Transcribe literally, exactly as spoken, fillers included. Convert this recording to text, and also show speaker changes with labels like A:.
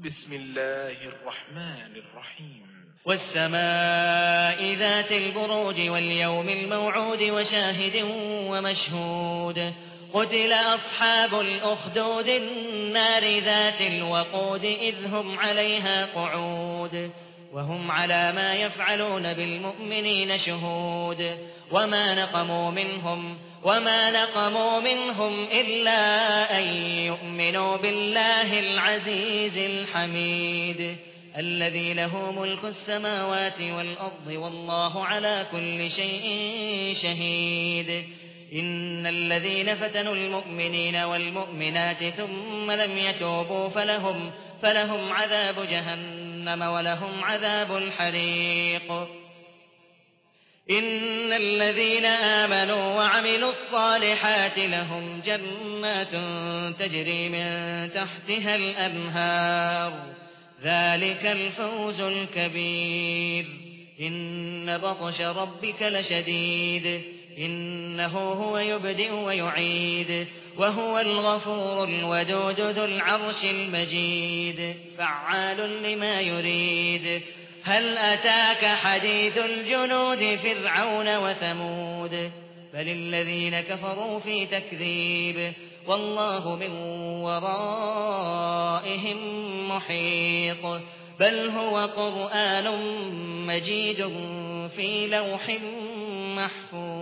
A: بسم الله الرحمن الرحيم.
B: والسماء ذات البروج واليوم الموعود وشاهد ومشهود قتل أصحاب الأخدود النار ذات الوقود إذ هم عليها قعود وهم على ما يفعلون بالمؤمنين شهود وما نقموا منهم وما نقموا منهم إلا أن يؤمنوا بالله العزيز الحميد الذي له ملك السماوات والأرض والله على كل شيء شهيد إن الذين فتنوا المؤمنين والمؤمنات ثم لم يتوبوا فلهم, فلهم عذاب جهنم ولهم عذاب الحريق إن الذين آمنوا وعملوا الصالحات لهم جنات تجري من تحتها الأنهار ذلك الفوز الكبير إن بطش ربك لشديد إنه هو يبدئ ويعيد وهو الغفور الودود ذو العرش المجيد فعال لما يريد هل أتاك حديث الجنود فرعون وثمود بل الذين كفروا في تكذيب والله من ورائهم محيط بل هو قرآن مجيد في لوح محفوظ.